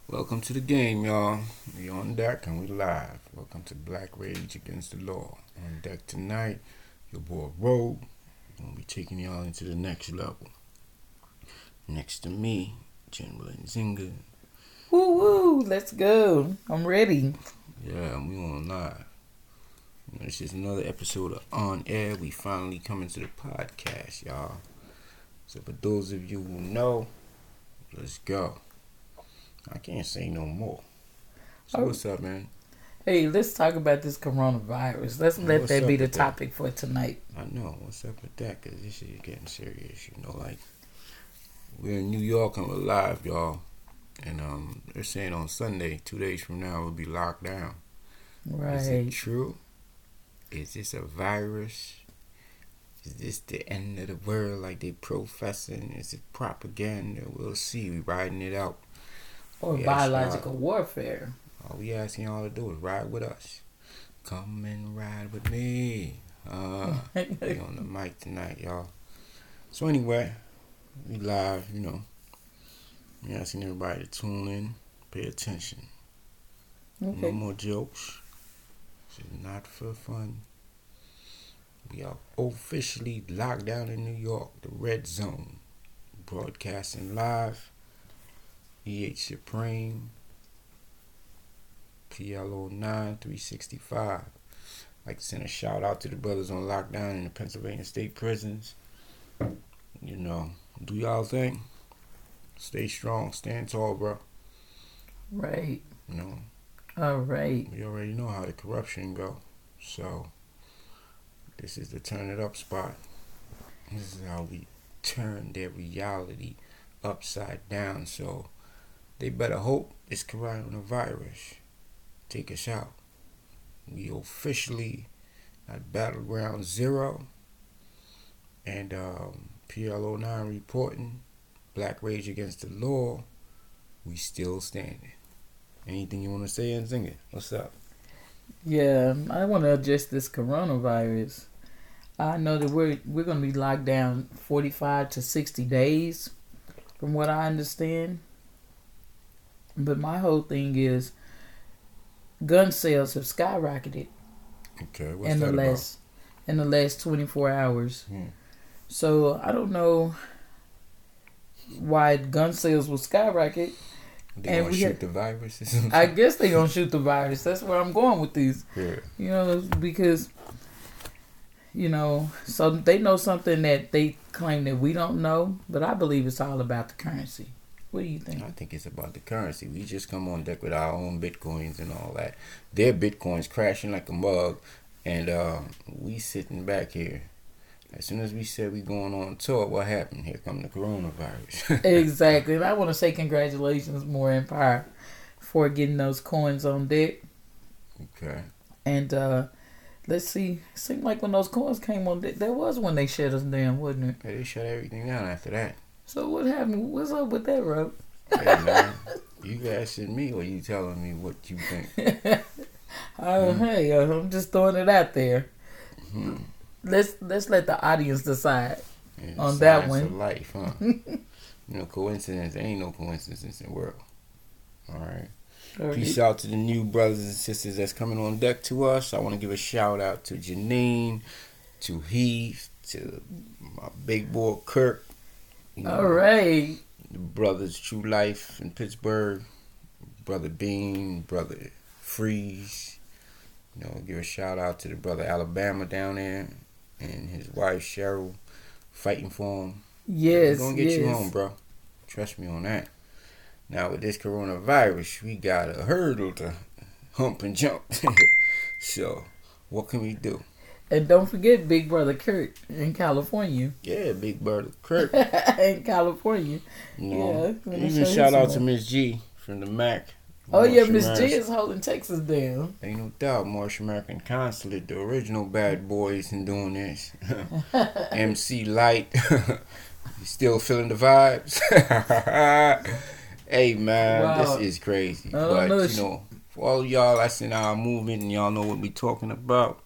Welcome to the game, y'all. We on deck and we live. Welcome to Black Rage Against the Law. On deck tonight, your boy Rogue. We're gonna be taking y'all into the next level. Next to me, General Nzinga. Woo woo, let's go. I'm ready. Yeah, we on live. This is another episode of On Air. We finally coming to the podcast, y'all. So for those of you who know, let's go. I can't say no more. So what's up, man? Hey, let's talk about this coronavirus. Let's let that be the topic for tonight. I know. What's up with that? Because this shit is getting serious, like, we're in New York and we're live, y'all. And they're saying on Sunday, 2 days from now, we'll be locked down. Right. Is it true? Is this a virus? Is this the end of the world like they professing? Is it propaganda? We'll see. We riding it out. Or biological warfare. All we asking y'all to do is ride with us. Come and ride with me. We on the mic tonight, y'all. So anyway, we live, We asking everybody to tune in, pay attention. Okay. No more jokes. This is not for fun. We are officially locked down in New York, the red zone. Broadcasting live. EH Supreme, PLO9 365. Like to send a shout out to the brothers on lockdown in the Pennsylvania state prisons. Do y'all thing. Stay strong, stand tall, bro. Right. All right. We already know how the corruption go. So this is the turn it up spot. This is how we turn their reality upside down. So they better hope this coronavirus take us out. We officially at Battleground Zero. And PLO9 reporting. Black Rage Against the Law. We still standing. Anything you want to say, Nzinga? What's up? Yeah, I want to address this coronavirus. I know that we're going to be locked down 45 to 60 days, from what I understand. But my whole thing is gun sales have skyrocketed. Okay, what's that about? In the last 24 hours. So I don't know why gun sales will skyrocket. They gonna shoot the virus? I guess they gonna shoot the virus. That's where I'm going with these. Yeah. Because so they know something that they claim that we don't know, but I believe it's all about the currency. What do you think? I think it's about the currency. We just come on deck with our own bitcoins and all that. Their bitcoins crashing like a mug, and we sitting back here. As soon as we said we going on tour, what happened? Here come the coronavirus. Exactly. And I want to say congratulations, More Empire, for getting those coins on deck. Okay. And let's see. Seemed like when those coins came on deck, that was when they shut us down, wasn't it? Yeah, they shut everything down after that. So what happened? What's up with that, bro? Hey, man. You asking me or you telling me what you think? Hey, I'm just throwing it out there. Mm-hmm. Let's let the audience decide on that one. Of life, huh? Coincidence. There ain't no coincidence in the world. All right. Peace out to the new brothers and sisters that's coming on deck to us. I want to give a shout out to Janine, to Heath, to my big boy Kirk. All right. The brothers True Life in Pittsburgh, brother Bean, brother Freeze. Give a shout out to the brother Alabama down there and his wife Cheryl, fighting for him. Yes, we're gonna get you home, bro. Trust me on that. Now with this coronavirus, we got a hurdle to hump and jump. So, what can we do? And don't forget Big Brother Kurt in California. Yeah, Big Brother Kurt. In California. Even shout out to Miss G from the MAC. Oh, yeah, Miss G is holding Texas down. Ain't no doubt. Marsh American Consulate, the original bad boys in doing this. MC Light. You still feeling the vibes? Hey, man, wow. This is crazy. But, for all of y'all that's in our movement and y'all know what we talking about,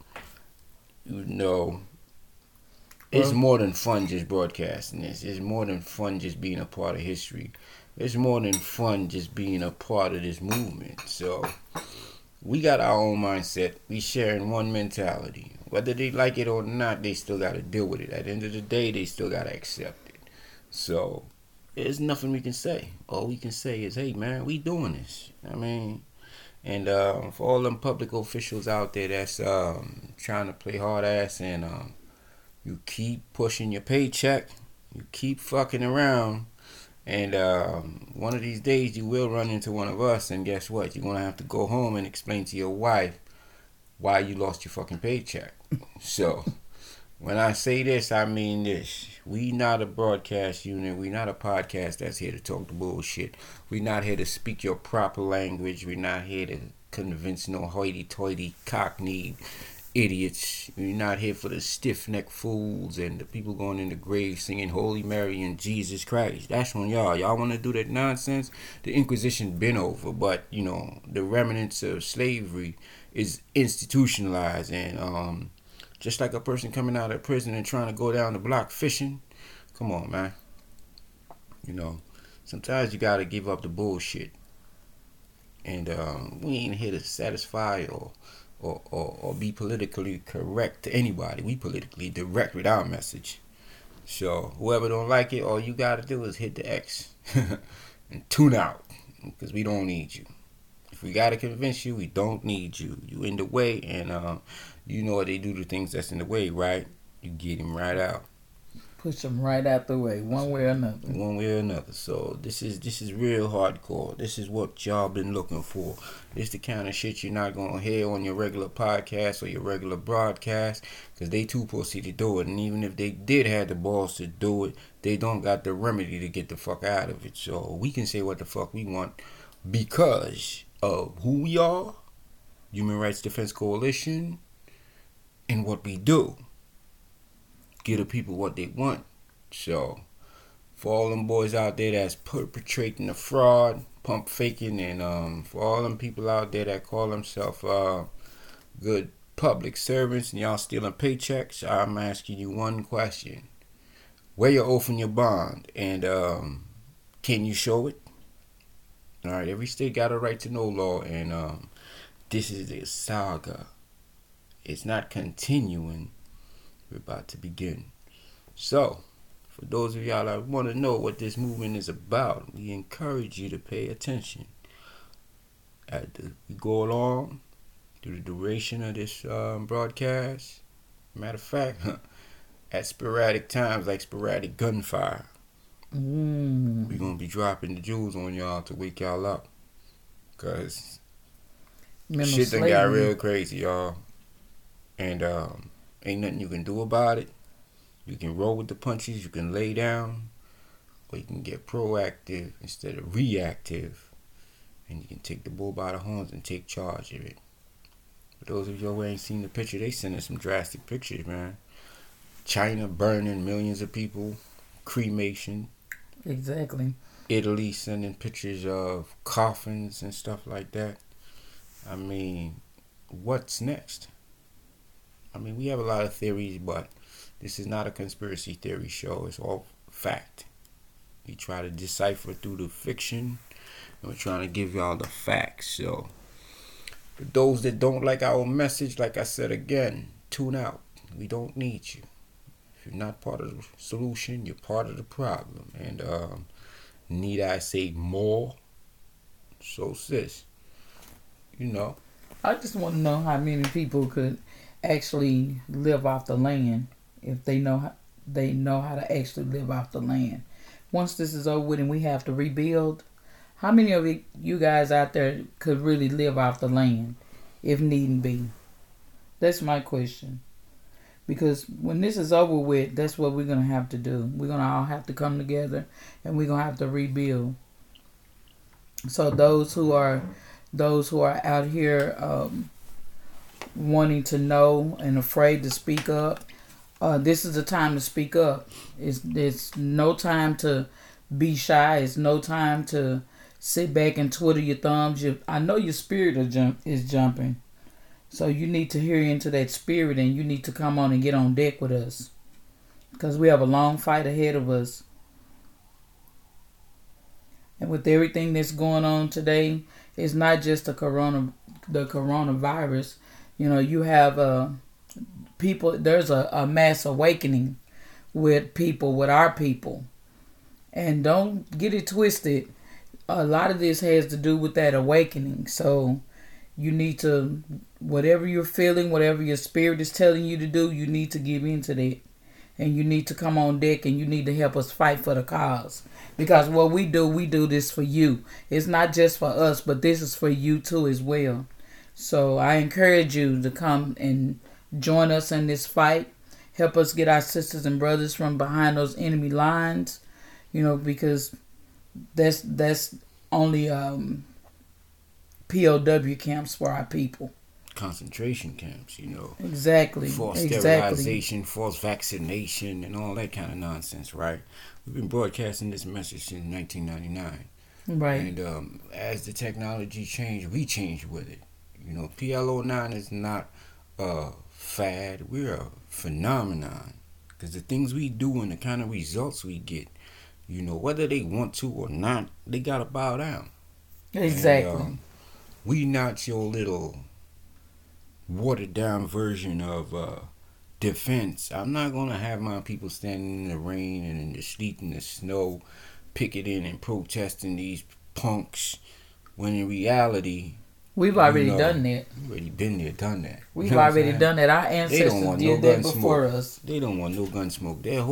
it's more than fun just broadcasting this. It's more than fun just being a part of history. it's more than fun just being a part of this movement. So we got our own mindset. We sharing one mentality. Whether they like it or not, they still got to deal with it. At the end of the day, they still got to accept it. So there's nothing we can say. All we can say is, hey, man, we doing this. I mean, and for all them public officials out there that's trying to play hard ass and you keep pushing your paycheck, you keep fucking around, and one of these days you will run into one of us, and guess what? You're going to have to go home and explain to your wife why you lost your fucking paycheck. So, when I say this, I mean this. We not a broadcast unit. We not a podcast that's here to talk the bullshit. We not here to speak your proper language. We not here to convince no hoity-toity, cockney idiots. We're not here for the stiff-necked fools and the people going in the grave singing Holy Mary and Jesus Christ. That's on y'all. Y'all want to do that nonsense? The Inquisition been over, but, you know, the remnants of slavery is institutionalized, and just like a person coming out of prison and trying to go down the block fishing. Come on, man. You know, sometimes you gotta give up the bullshit. And we ain't here to satisfy or be politically correct to anybody. We politically direct with our message. So whoever don't like it, all you gotta do is hit the X and tune out, because we don't need you. If we gotta convince you, we don't need you. You in the way, and you know what they do to things that's in the way, right? You get them right out. Push them right out the way, one way or another. One way or another. So this is real hardcore. This is what y'all been looking for. This the kind of shit you're not gonna hear on your regular podcast or your regular broadcast, because they too pussy to do it. And even if they did have the balls to do it, they don't got the remedy to get the fuck out of it. So we can say what the fuck we want because of who we are, Human Rights Defense Coalition, and what we do. Give the people what they want. So for all them boys out there that's perpetrating the fraud, pump faking, and for all them people out there that call themselves good public servants and y'all stealing paychecks, I'm asking you one question. Where your oath and your bond, and can you show it? Alright, every state got a right to know law, and this is a saga. It's not continuing. We're about to begin. So, for those of y'all that want to know what this movement is about, we encourage you to pay attention. As we go along through the duration of this broadcast, matter of fact, at sporadic times like sporadic gunfire, we're going to be dropping the jewels on y'all to wake y'all up. Because shit done got real crazy, y'all. And ain't nothing you can do about it. You can roll with the punches, you can lay down, or you can get proactive instead of reactive. And you can take the bull by the horns and take charge of it. For those of you who ain't seen the picture, they sending some drastic pictures, man. China burning millions of people, cremation. Exactly. Italy sending pictures of coffins and stuff like that. I mean, what's next? I mean, we have a lot of theories, but this is not a conspiracy theory show. It's all fact. We try to decipher through the fiction, and we're trying to give y'all the facts. So, for those that don't like our message, like I said again, tune out. We don't need you. If you're not part of the solution, you're part of the problem. And need I say more? So, sis, you know. I just want to know how many people could actually live off the land if they know how to actually live off the land. Once this is over with and we have to rebuild, how many of you guys out there could really live off the land if need be? That's my question. Because when this is over with, that's what we're going to have to do. We're going to all have to come together and we're going to have to rebuild. So those who are out here wanting to know and afraid to speak up, this is the time to speak up. It's no time to be shy. It's no time to sit back and twiddle your thumbs. I know your spirit is jumping. So you need to hear into that spirit and you need to come on and get on deck with us. Because we have a long fight ahead of us. And with everything that's going on today, it's not just the coronavirus. You know, you have people. There's a mass awakening with people, with our people, and don't get it twisted. A lot of this has to do with that awakening. So you need to, whatever you're feeling, whatever your spirit is telling you to do, you need to give into that. And you need to come on deck and you need to help us fight for the cause. Because what we do this for you. It's not just for us, but this is for you too as well. So I encourage you to come and join us in this fight. Help us get our sisters and brothers from behind those enemy lines. You know, because that's only POW camps for our people. Concentration camps, you know. Exactly. False sterilization, false vaccination, and all that kind of nonsense, right? We've been broadcasting this message since 1999. Right. And as the technology changed, we changed with it. You know, PLO9 is not a fad. We're a phenomenon. Because the things we do and the kind of results we get, you know, whether they want to or not, they got to bow down. Exactly. And, we not your little watered down version of defense. I'm not gonna have my people standing in the rain and in the sleet and the snow, picketing and protesting these punks. When in reality, we've already done that. We've already been there, done that. We've already done that. Our ancestors did that before us. They don't want no gun smoke. Their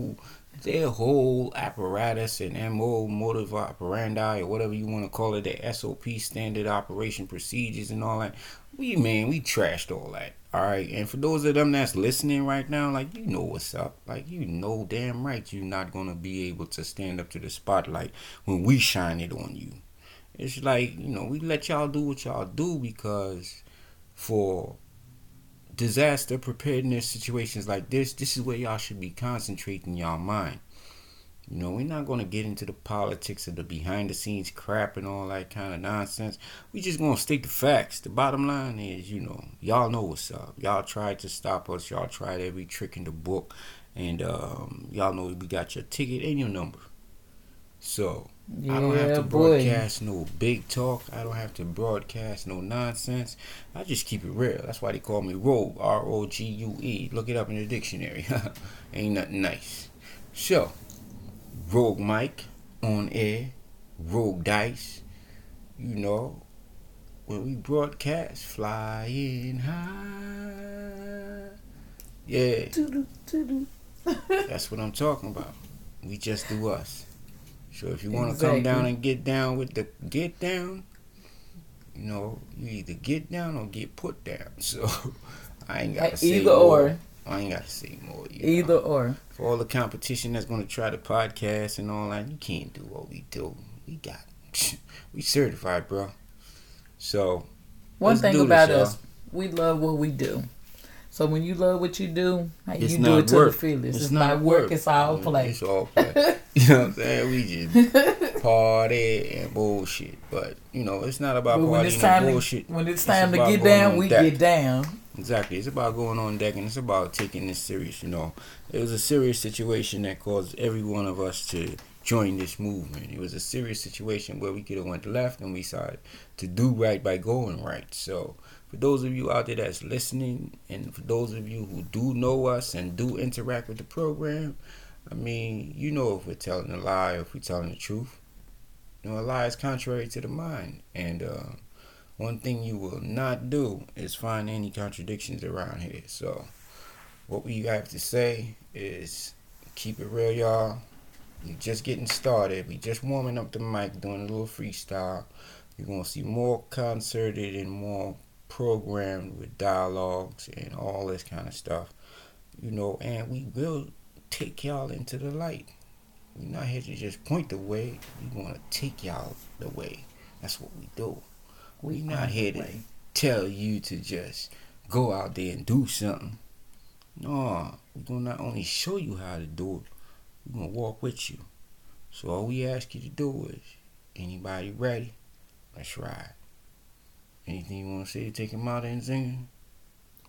whole apparatus and MO, motive operandi, or whatever you want to call it, their SOP, standard operation procedures and all that. We trashed all that. Alright, and for those of them that's listening right now, like, you know what's up. Like, you know damn right you're not going to be able to stand up to the spotlight when we shine it on you. It's like, you know, we let y'all do what y'all do because for disaster preparedness situations like this is where y'all should be concentrating y'all mind. You know, we're not going to get into the politics of the behind the scenes crap and all that kind of nonsense. We just going to state the facts. The bottom line is, you know, y'all know what's up. Y'all tried to stop us. Y'all tried every trick in the book. And y'all know we got your ticket and your number. So, I don't have to broadcast no big talk. I don't have to broadcast no nonsense. I just keep it real. That's why they call me Rogue, R-O-G-U-E. Look it up in the dictionary. Ain't nothing nice. So, Rogue Mike on air, Rogue Dice. You know, when we broadcast, flying high. Yeah. That's what I'm talking about. We just do us. So if you want to come down and get down with the get down, you know, you either get down or get put down. So I ain't got to say either more. Or. I ain't got to say more. Either know. Or. For all the competition that's going to try to podcast and all that, you can't do what we do. We certified, bro. So one thing about us, we love what we do. So when you love what you do, you do it to the fullest. It's not work. It's all play. It's all play. You know what I'm saying? We just party and bullshit. But, you know, it's not about partying and bullshit. When it's time to get down, we get down. Exactly. It's about going on deck and it's about taking this serious, you know. It was a serious situation that caused every one of us to join this movement. It was a serious situation where we could have went left and we decided to do right by going right. So for those of you out there that's listening, and for those of you who do know us and do interact with the program, I mean, you know if we're telling a lie or if we're telling the truth. You know, a lie is contrary to the mind. And one thing you will not do is find any contradictions around here. So what we have to say is keep it real, y'all. We just getting started. We just warming up the mic, doing a little freestyle. You're going to see more concerted and more programmed with dialogues and all this kind of stuff, you know, and we will take y'all into the light. We're not here to just point the way. We want to take y'all the way. That's what we do. We're not here to tell you to just go out there and do something. No, we're going to not only show you how to do it, we're going to walk with you. So all we ask you to do is, anybody ready? Let's ride. Anything you want to say to take him out and sing?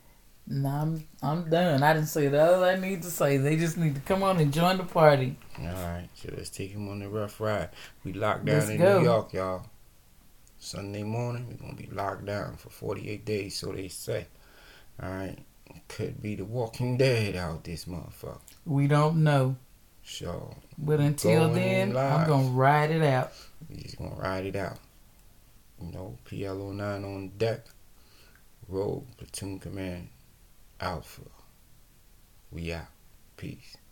Nah, I'm done. I didn't say all I need to say. They just need to come on and join the party. Alright, so let's take him on the rough ride. We locked down Let's in go. New York, y'all. Sunday morning, we're gonna be locked down for 48 days, so they say. Alright. Could be the Walking Dead out this motherfucker. We don't know. So But until going then, live. I'm going to ride it out. We just gonna ride it out. PL09 on deck. Rogue Platoon Command Alpha. We out. Peace.